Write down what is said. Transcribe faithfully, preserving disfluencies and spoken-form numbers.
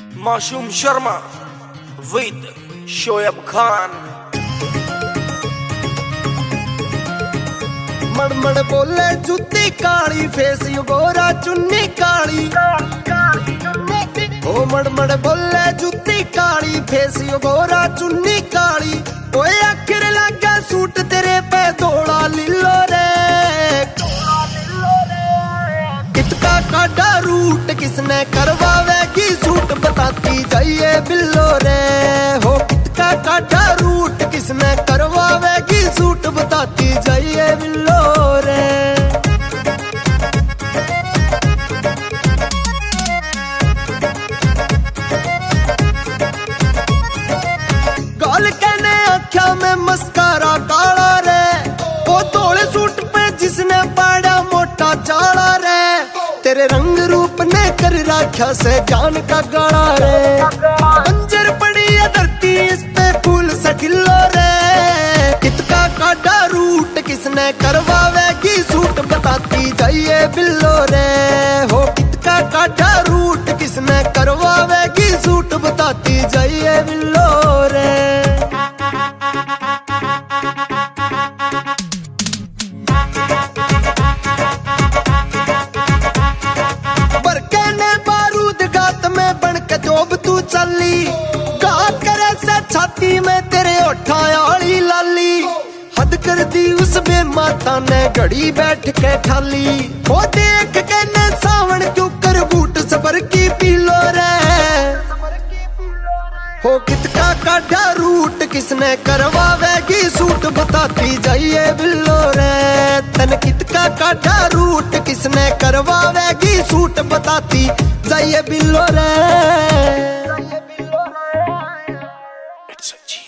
मासूम शर्मा विद शोएब खान। मड़मड़ बोले जूती काली फेस गोरा चुन्नी काली। ओ मड़मड़ बोले जूती काली फेस गोरा चुन्नी काली। ओए आखिर लगा सूट तेरे पे धोला लीलो रे। कितना काटा रूट किसने करवावेगी सूट बताती जाइए बिल्लो रे। हो कितना काटा रूट किसने करवावेगी सूट बताती जाइए बिल्लो रे। गाल कहने आख्या में मस्कारा काला रे। वो धोले सूट पे जिसने पाड़ा मोटा चाला रे। तेरे रंग रूप ने कर राख्या से जान का गाड़ा रे। बंजर पड़ी है धरती इस पे फूल सटिलो रे। कितना काटा रूट किसने करवावेगी सूट बताती जाइए बिल्लो रे। हो कितना काटा रूट किसने करवावेगी सूट बताती जाइए बिल्लो रे। जोब तू चली गात करे से छाती में तेरे ओठा आली लाली। हद कर दी उस बेमाता ने घड़ी बैठ के ठाली। वो देख के ने सावन क्यों कर बूट सबर की पीलो रे। हो कितना काटा रूट किसने करवावेगी सूट बताती जाइए बिल्लो रे। तन कितना काटा रूट किसने करवावेगी सूट बताती जाइए बिल्लो रे।